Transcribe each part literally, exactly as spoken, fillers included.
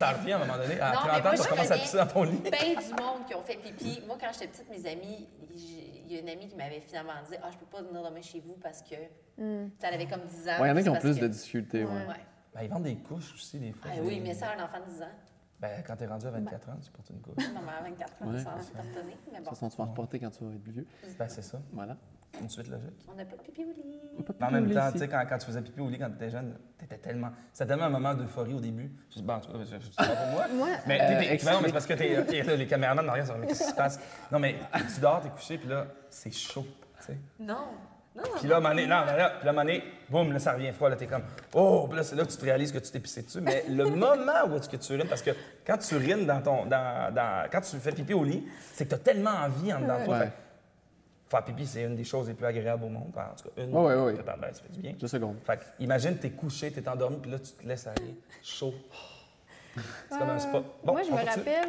Ça revient à un moment donné. À Non, trente mais ans, moi, tu je commences à connais pisser dans ton lit. ben du monde qui ont fait pipi. Moi, quand j'étais petite, mes amis, j'ai- il y a une amie qui m'avait finalement dit « Ah, je peux pas venir dormir chez vous parce que... Mm. Elle avait comme dix ans. Ouais, il y en a qui ont parce plus que... de difficultés, ouais. Ouais. Ben, ils vendent des couches aussi, des fois. Ah, oui, mais ça, un enfant de dix ans. Ben, quand t'es rendu à vingt-quatre ans, tu portes une couche. Non, mais à vingt-quatre ans, Ouais, ça va c'est ça. s'appartenir. Mais De bon, toute façon, tu vas en reporter quand tu vas être plus vieux. Ben, c'est ça. Voilà. Une suite logique. on n'a pas de pipi au lit. Mais en même temps, tu sais, quand, quand tu faisais pipi au lit quand t'étais jeune, t'étais tellement. C'était tellement un moment d'euphorie au début. Je dis, bon, en tout cas, c'est c'est pas pour moi. Moi, Mais Euh, t'es- t'es- explique. non, mais c'est parce que t'es, t'es- là, les caméramans de Maria, mais qu'est-ce qui se passe? Non, mais tu dors, t'es couché, puis là, c'est chaud, tu sais. Non. Non, non. Puis là, à un moment donné, non, mais là, puis là, à un moment donné, boum, là, ça revient froid, là, t'es comme, oh, puis là, c'est là que tu te réalises que tu t'es pissé dessus. Mais le moment où est-ce que tu urines, parce que quand tu urines dans ton, dans, dans, quand tu fais pipi au lit, c'est que t'as tellement envie en dedans de toi. Ouais. Fait que faire pipi, c'est une des choses les plus agréables au monde. En tout cas, une. Ouais, ouais, ouais. fait- ben, ça fait du bien. Deux secondes. Fait que, imagine, t'es couché, t'es endormi, puis là, tu te laisses aller, chaud. C'est comme un spa. Bon, moi, je on me continue? rappelle.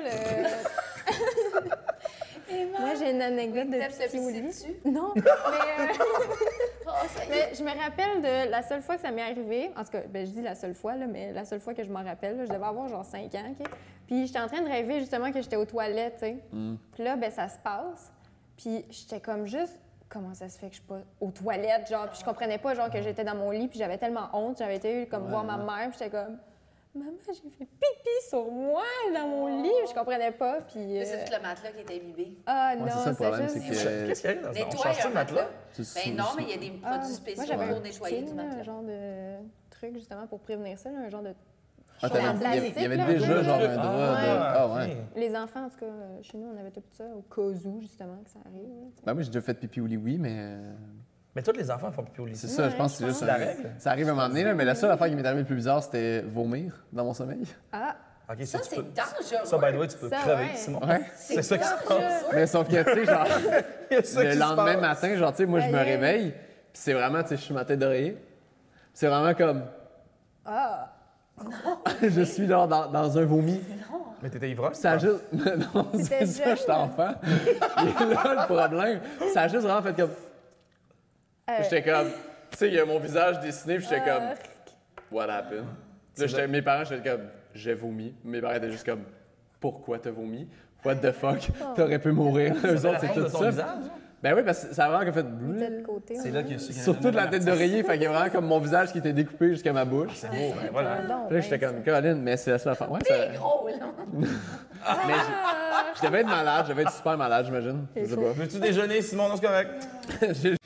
euh, Moi, j'ai une anecdote de T'aimes se pipi au pisser lit. dessus? Non, mais, euh, Oh, ça y est. mais je me rappelle de la seule fois que ça m'est arrivé. En tout cas, ben, je dis la seule fois, là, mais la seule fois que je m'en rappelle, là, je devais avoir genre cinq ans. OK? Puis j'étais en train de rêver justement que j'étais aux toilettes, tu sais. Puis là, ben, ça se passe. Puis j'étais comme juste, comment ça se fait que je suis pas aux toilettes, genre. Puis je comprenais pas, genre, que j'étais dans mon lit, puis j'avais tellement honte. J'avais été comme voir ma mère, puis j'étais comme, maman, j'ai fait pipi sur moi dans mon lit. Je comprenais pas, puis. Mais euh, c'est tout le matelas qui est imbibé. Ah Ouais, non, c'est ça le problème, juste... c'est que. Qu'est-ce qu'il y a dans ça? On Nettoie change un le matelas? matelas. C'est Ben sous- non, sous- mais il y a des Ah, produits spéciaux moi, j'avais pour un nettoyer king, du là, un matelas. genre de truc justement pour prévenir ça, là, un genre de... Ah, en t'avais- il y avait- plastique, il y avait là, déjà un peu, genre là. un drap de. Ah, Ah, ok. ouais. Les enfants, en tout cas, euh, chez nous, on avait tout ça au cas où, justement, que ça arrive. là, tu sais. Ben, moi, j'ai déjà fait pipi au lit, oui, mais. euh, Mais tous les enfants font pipi au lit. C'est ça, Ouais, je pense que c'est je juste pense. un- C'est la règle. Ça arrive à un moment donné, là, mais la seule affaire qui m'est arrivée le plus bizarre, c'était vomir dans mon sommeil. Ah, OK, Ça, tu c'est peux- dangereux. Ça, by the way, tu peux Ça, crever, ouais. Simon. Ouais. C'est ça qui se passe. dangereux. Mais sauf que, tu sais, genre, Il y a ça le qui se lendemain passe. matin, genre, tu sais, moi, je me Aïe, aïe. réveille, puis c'est vraiment, tu sais, je suis ma tête d'oreiller. Puis c'est vraiment comme. ah, je suis genre dans, dans un vomi. Mais t'étais ivrogne? Ça a juste. Non, c'est T'étais ça, jeune. j'étais enfant. Et là, le problème, ça a juste vraiment fait comme. euh, J'étais comme. Tu sais, il y a mon visage dessiné, puis j'étais comme. euh, What happened? Là, j'étais- mes parents, j'étais comme, j'ai vomi. Mes parents étaient juste comme, pourquoi t'as vomi? What the fuck? T'aurais pu mourir. Eux autres, c'est forme de tout ton ça. visage? Ben oui, parce que ça a vraiment fait. il était de côté. C'est ouais. là qu'il y a su qu'il y a Sur toute la un tête artiste. d'oreiller, fait qu'il y a vraiment comme mon visage qui était découpé jusqu'à ma bouche. C'est beau, ben voilà. Pardon, Puis là, j'étais ben, comme, Caroline, mais c'est la seule affaire. Ouais, ça. C'est gros, là. Mais je, je devais être malade, je devais être super malade, j'imagine. Je sais pas. Veux-tu déjeuner, Simon? Non, c'est correct. J'ai